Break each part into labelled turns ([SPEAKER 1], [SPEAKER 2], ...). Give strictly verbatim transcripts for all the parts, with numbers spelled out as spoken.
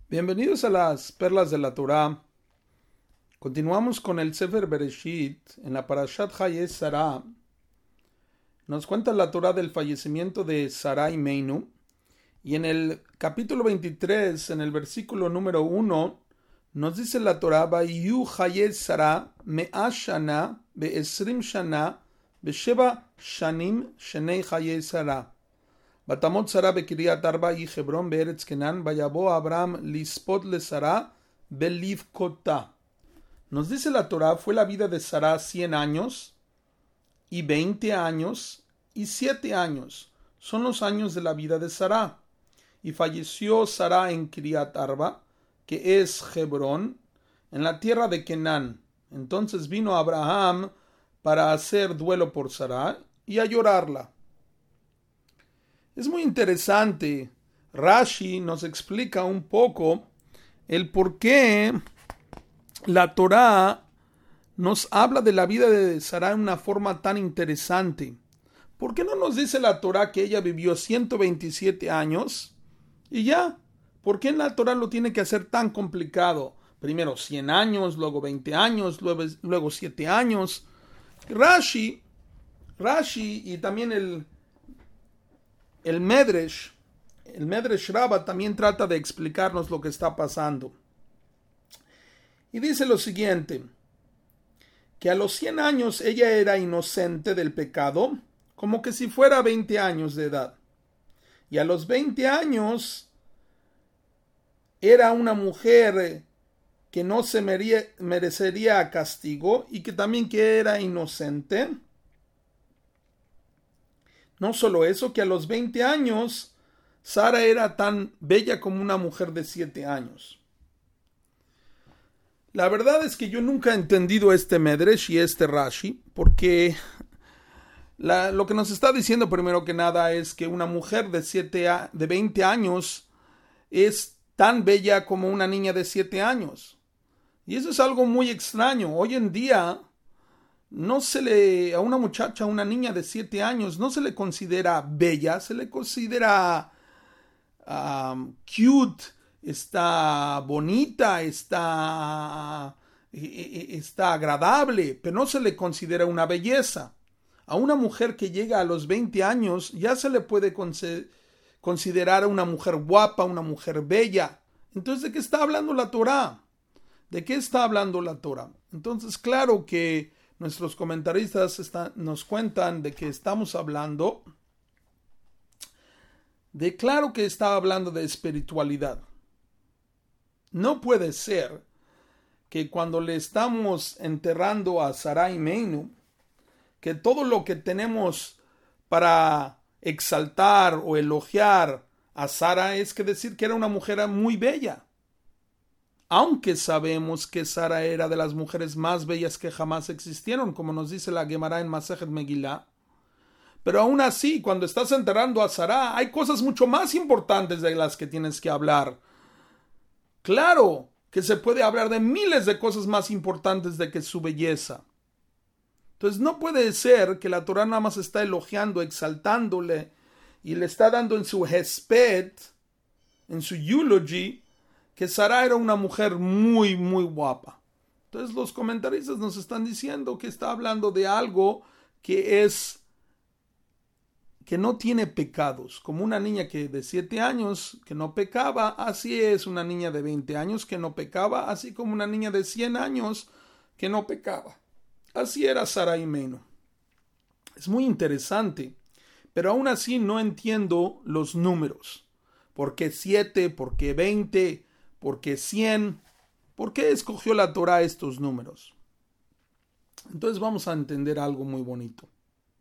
[SPEAKER 1] Bienvenidos a las Perlas de la Torá. Continuamos con el Sefer Bereshit en la Parashat Hayé Sará. Nos cuenta la Torá del fallecimiento de Sarai Meinu. Y en el capítulo veintitrés, en el versículo número uno, nos dice la Torá: Vayu Hayé Sará me'a shana be'esrim shana be'sheva shanim shenei Hayé Sará. Batamot Sará be'Kiriat Arba y Hebrón be'Eretz Kenan vayabo Abraham lispot le Sará belivkotá. Nos dice la Torá, fue la vida de Sará cien años y veinte años y siete años. Son los años de la vida de Sará. Y falleció Sará en Kiriat Arba, que es Hebrón, en la tierra de Kenán. Entonces vino Abraham para hacer duelo por Sará y a llorarla. Es muy interesante. Rashi nos explica un poco el por qué la Torá nos habla de la vida de Sará en una forma tan interesante. ¿Por qué no nos dice la Torá que ella vivió ciento veintisiete años y ya? ¿Por qué en la Torá lo tiene que hacer tan complicado? Primero cien años, luego veinte años, luego, luego siete años. Rashi, Rashi y también el El Medrash, el Medrash Rabbah también trata de explicarnos lo que está pasando. Y dice lo siguiente, que a los cien años ella era inocente del pecado, como que si fuera veinte años de edad. Y a los veinte años era una mujer que no se merecería castigo y que también que era inocente. No solo eso, que a los veinte años Sara era tan bella como una mujer de siete años. La verdad es que yo nunca he entendido este Medrash y este Rashi, porque la, lo que nos está diciendo primero que nada es que una mujer de, siete, de veinte años es tan bella como una niña de siete años. Y eso es algo muy extraño. Hoy en día no se le, a una muchacha, a una niña de siete años, no se le considera bella, se le considera um, cute, está bonita, está, está agradable, pero no se le considera una belleza. A una mujer que llega a los veinte años ya se le puede considerar una mujer guapa, una mujer bella. Entonces, ¿de qué está hablando la Torá? ¿De qué está hablando la Torá? Entonces, claro que nuestros comentaristas están, nos cuentan de que estamos hablando de, claro que está hablando de espiritualidad. No puede ser que cuando le estamos enterrando a Sarai Meinu, que todo lo que tenemos para exaltar o elogiar a Sara es que decir que era una mujer muy bella. Aunque sabemos que Sara era de las mujeres más bellas que jamás existieron, como nos dice la Gemara en Masejet Megilá. Pero aún así, cuando estás enterrando a Sara, hay cosas mucho más importantes de las que tienes que hablar. Claro que se puede hablar de miles de cosas más importantes de que su belleza. Entonces no puede ser que la Torá nada más está elogiando, exaltándole, y le está dando en su hesped, en su eulogy, que Sara era una mujer muy, muy guapa. Entonces los comentaristas nos están diciendo que está hablando de algo que es, que no tiene pecados. Como una niña que de siete años que no pecaba, así es una niña de veinte años que no pecaba, así como una niña de cien años que no pecaba. Así era Sarai Meinu. Es muy interesante, pero aún así no entiendo los números. ¿Por qué siete? ¿Por qué veinte? ¿Por qué cien? ¿Por qué escogió la Torá estos números? Entonces vamos a entender algo muy bonito.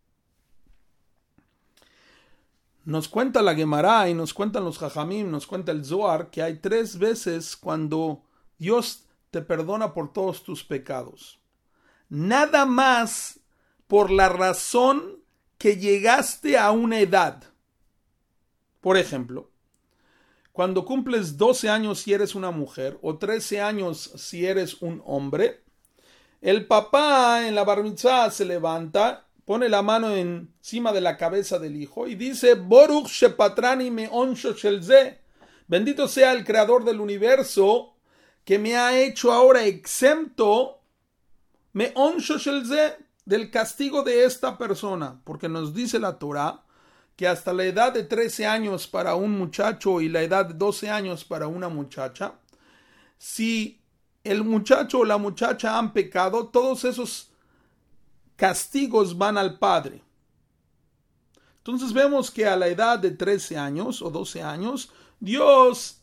[SPEAKER 1] Nos cuenta la Gemara y nos cuentan los Jajamim, nos cuenta el Zohar, que hay tres veces cuando Dios te perdona por todos tus pecados. Nada más por la razón que llegaste a una edad. Por ejemplo, cuando cumples doce años si eres una mujer o trece años si eres un hombre, el papá en la bar mitzvah se levanta, pone la mano encima de la cabeza del hijo y dice: Boruch shepatrani me'onsho shel ze, Bendito sea el creador del universo que me ha hecho ahora exento me onsho shel ze, del castigo de esta persona, porque nos dice la Torah que hasta la edad de trece años para un muchacho y la edad de doce años para una muchacha, si el muchacho o la muchacha han pecado, todos esos castigos van al padre. Entonces vemos que a la edad de trece años o doce años, Dios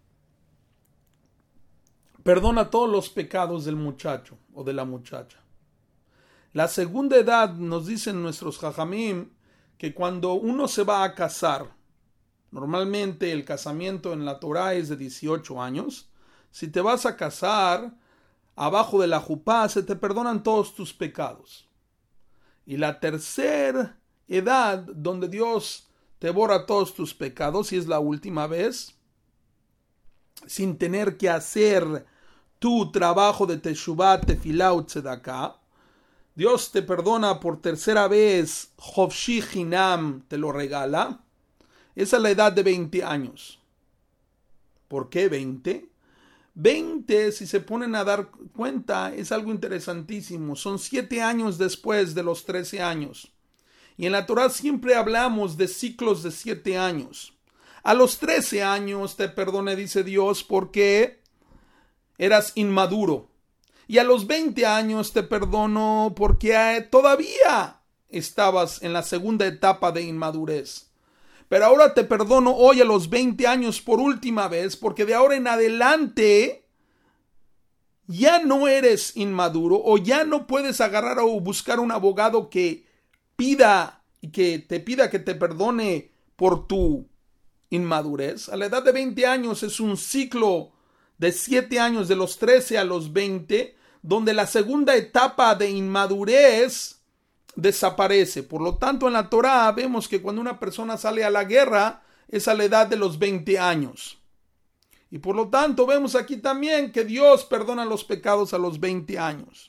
[SPEAKER 1] perdona todos los pecados del muchacho o de la muchacha. La segunda edad, nos dicen nuestros jajamim, que cuando uno se va a casar, normalmente el casamiento en la Torah es de dieciocho años, si te vas a casar, abajo de la jupá se te perdonan todos tus pecados. Y la tercera edad, donde Dios te borra todos tus pecados, y es la última vez, sin tener que hacer tu trabajo de teshuvah, tefilá o tzedaká, Dios te perdona por tercera vez, Hofshi Hinam te lo regala. Esa es la edad de veinte años. ¿Por qué veinte? veinte, si se ponen a dar cuenta, es algo interesantísimo. Son siete años después de los trece años. Y en la Torah siempre hablamos de ciclos de siete años. A los trece años te perdone, dice Dios, porque eras inmaduro. Y a los veinte años te perdono porque todavía estabas en la segunda etapa de inmadurez. Pero ahora te perdono hoy a los veinte años por última vez, porque de ahora en adelante ya no eres inmaduro o ya no puedes agarrar o buscar un abogado que pida y que te pida que te perdone por tu inmadurez. A la edad de veinte años es un ciclo de siete años, de los trece a los veinte, donde la segunda etapa de inmadurez desaparece. Por lo tanto, en la Torah vemos que cuando una persona sale a la guerra es a la edad de los veinte años. Y por lo tanto vemos aquí también que Dios perdona los pecados a los veinte años.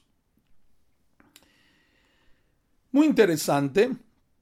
[SPEAKER 1] Muy interesante.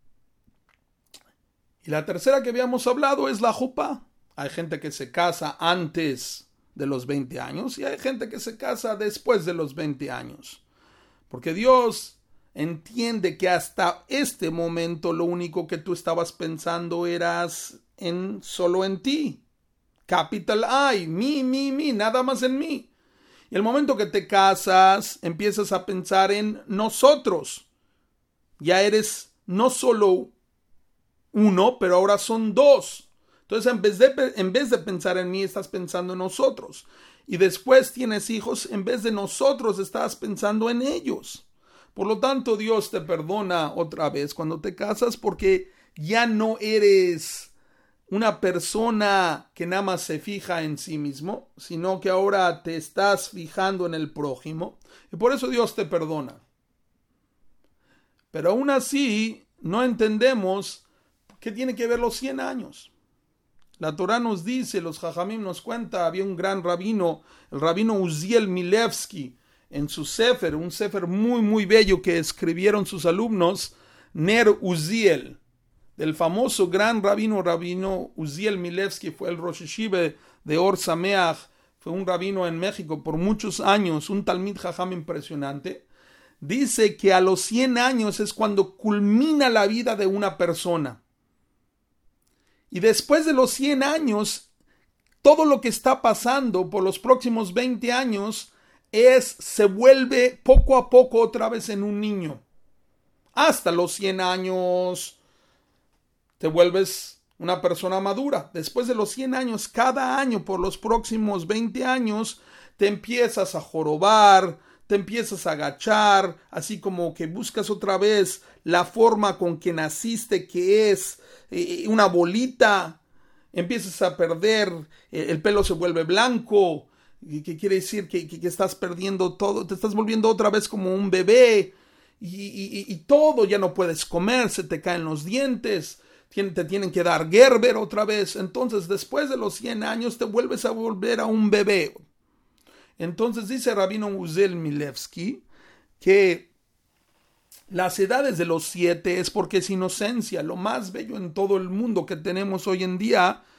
[SPEAKER 1] Y la tercera que habíamos hablado es la jupá. Hay gente que se casa antes de los veinte años y hay gente que se casa después de los veinte años. Porque Dios entiende que hasta este momento lo único que tú estabas pensando eras en solo en ti. Capital I, mi, mi, mi, nada más en mí. Y el momento que te casas, empiezas a pensar en nosotros. Ya eres no solo uno, pero ahora son dos. Entonces, en vez, de, en vez de pensar en mí, estás pensando en nosotros. Y después tienes hijos, en vez de nosotros, estás pensando en ellos. Por lo tanto, Dios te perdona otra vez cuando te casas, porque ya no eres una persona que nada más se fija en sí mismo, sino que ahora te estás fijando en el prójimo. Y por eso Dios te perdona. Pero aún así, no entendemos qué tiene que ver los cien años. La Torah nos dice, los Jajamim nos cuenta, había un gran rabino, el rabino Uziel Milevsky, en su sefer, un sefer muy muy bello que escribieron sus alumnos, Ner Uziel, del famoso gran rabino, rabino Uziel Milevsky, fue el Rosh Yeshiva de Or Sameach, fue un rabino en México por muchos años, un Talmid Jajam impresionante. Dice que a los cien años es cuando culmina la vida de una persona. Y después de los cien años, todo lo que está pasando por los próximos veinte años es, se vuelve poco a poco otra vez en un niño. Hasta los cien años te vuelves una persona madura. Después de los cien años, cada año por los próximos veinte años, te empiezas a jorobar, te empiezas a agachar, así como que buscas otra vez la forma con que naciste, que es eh, una bolita, empiezas a perder, eh, el pelo se vuelve blanco, que quiere decir que, que, que estás perdiendo todo, te estás volviendo otra vez como un bebé, y, y, y todo, ya no puedes comer, se te caen los dientes, te tienen que dar Gerber otra vez. Entonces después de los cien años te vuelves a volver a un bebé. Entonces dice Rabino Uziel Milevsky que las edades de los siete es porque es inocencia, lo más bello en todo el mundo que tenemos hoy en día,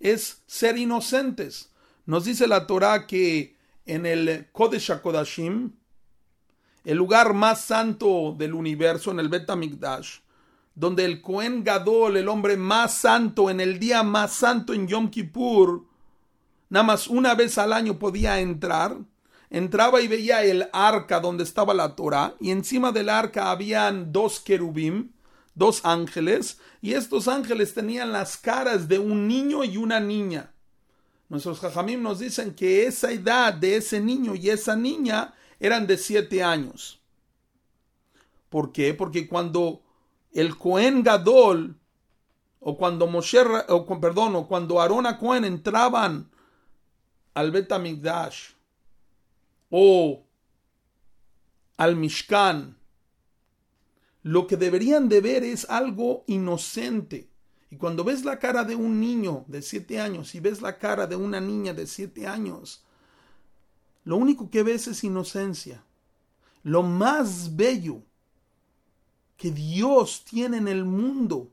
[SPEAKER 1] es ser inocentes. Nos dice la Torá que en el Kodesh HaKodashim, el lugar más santo del universo, en el Bet HaMikdash, donde el Cohen Gadol, el hombre más santo, en el día más santo en Yom Kippur, nada más una vez al año podía entrar, entraba y veía el arca donde estaba la Torá, y encima del arca habían dos querubim, dos ángeles, y estos ángeles tenían las caras de un niño y una niña. Nuestros jajamim nos dicen que esa edad de ese niño y esa niña eran de siete años. ¿Por qué? Porque cuando el Cohen Gadol, o cuando Moshe, o perdón, o cuando Aarón a Cohen entraban al Bet HaMikdash o al Mishkan, lo que deberían de ver es algo inocente. Y cuando ves la cara de un niño de siete años y ves la cara de una niña de siete años, lo único que ves es inocencia. Lo más bello que Dios tiene en el mundo,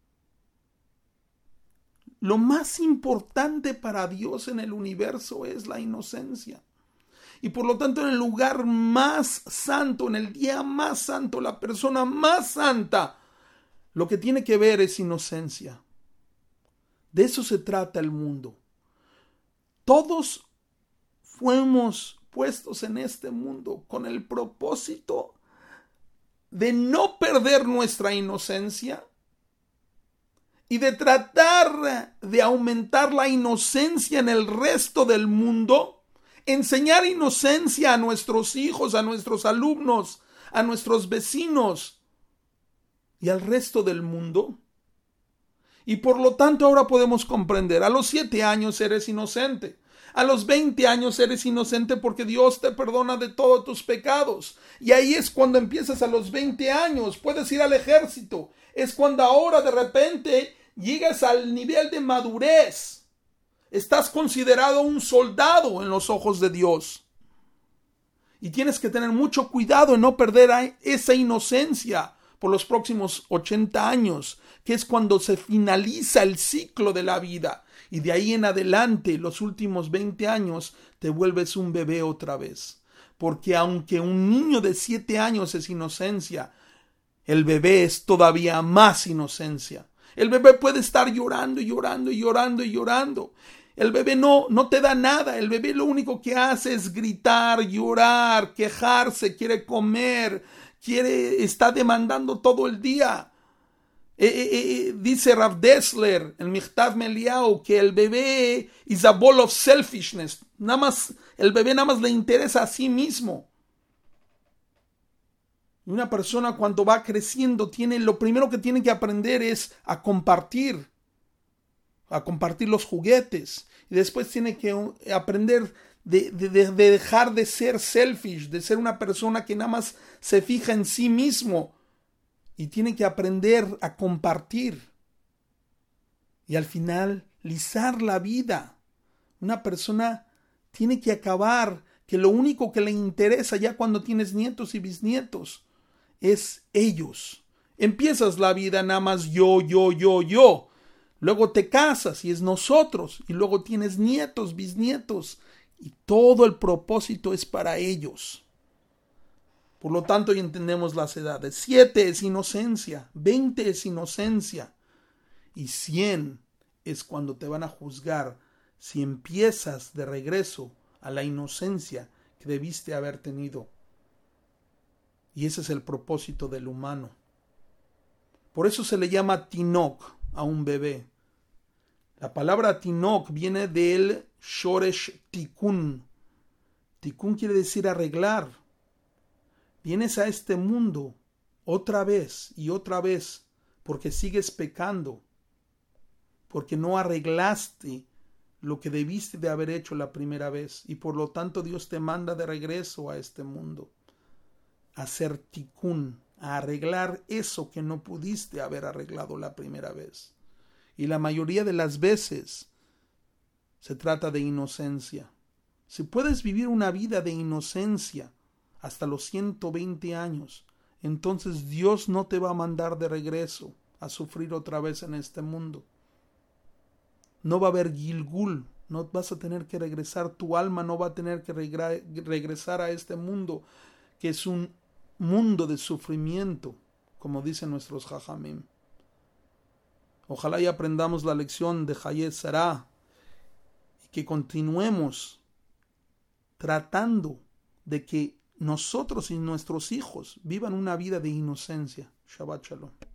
[SPEAKER 1] lo más importante para Dios en el universo es la inocencia. Y por lo tanto, en el lugar más santo, en el día más santo, la persona más santa, lo que tiene que ver es inocencia. De eso se trata el mundo. Todos fuimos puestos en este mundo con el propósito de no perder nuestra inocencia y de tratar de aumentar la inocencia en el resto del mundo, enseñar inocencia a nuestros hijos, a nuestros alumnos, a nuestros vecinos y al resto del mundo. Y por lo tanto ahora podemos comprender, a los siete años eres inocente, a los veinte años eres inocente porque Dios te perdona de todos tus pecados. Y ahí es cuando empiezas a los veinte años, puedes ir al ejército. Es cuando ahora de repente llegas al nivel de madurez. Estás considerado un soldado en los ojos de Dios. Y tienes que tener mucho cuidado en no perder esa inocencia por los próximos ochenta años, que es cuando se finaliza el ciclo de la vida. Y de ahí en adelante, los últimos veinte años, te vuelves un bebé otra vez. Porque aunque un niño de siete años es inocencia, el bebé es todavía más inocencia. El bebé puede estar llorando y llorando y llorando y llorando. El bebé no, no te da nada. El bebé lo único que hace es gritar, llorar, quejarse, quiere comer, quiere, está demandando todo el día. Eh, eh, eh, dice Rav Dessler, el Michtav Meliau, que el bebé is a ball of selfishness. Nada más, el bebé nada más le interesa a sí mismo. Y una persona cuando va creciendo, tiene, lo primero que tiene que aprender es a compartir, a compartir los juguetes. Y después tiene que aprender de, de, de dejar de ser selfish, de ser una persona que nada más se fija en sí mismo. Y tiene que aprender a compartir. Y al final, lisar la vida. Una persona tiene que acabar que lo único que le interesa ya cuando tienes nietos y bisnietos es ellos. Empiezas la vida nada más yo, yo, yo, yo. Luego te casas y es nosotros. Y luego tienes nietos, bisnietos. Y todo el propósito es para ellos. Por lo tanto, ya entendemos las edades. Siete es inocencia, veinte es inocencia y cien es cuando te van a juzgar si empiezas de regreso a la inocencia que debiste haber tenido. Y ese es el propósito del humano. Por eso se le llama tinok a un bebé. La palabra tinok viene del shoresh tikun. Tikun quiere decir arreglar. Vienes a este mundo otra vez y otra vez porque sigues pecando, porque no arreglaste lo que debiste de haber hecho la primera vez y por lo tanto Dios te manda de regreso a este mundo a hacer tikun, a arreglar eso que no pudiste haber arreglado la primera vez. Y la mayoría de las veces se trata de inocencia. Si puedes vivir una vida de inocencia hasta los ciento veinte años, entonces Dios no te va a mandar de regreso a sufrir otra vez en este mundo. no va a haber Gilgul, no vas a tener que regresar, tu alma no va a tener que regresar a este mundo, que es un mundo de sufrimiento, como dicen nuestros Jajamim. Ojalá y aprendamos la lección de Hayez Sarah y que continuemos tratando de que nosotros y nuestros hijos vivan una vida de inocencia. Shabbat Shalom.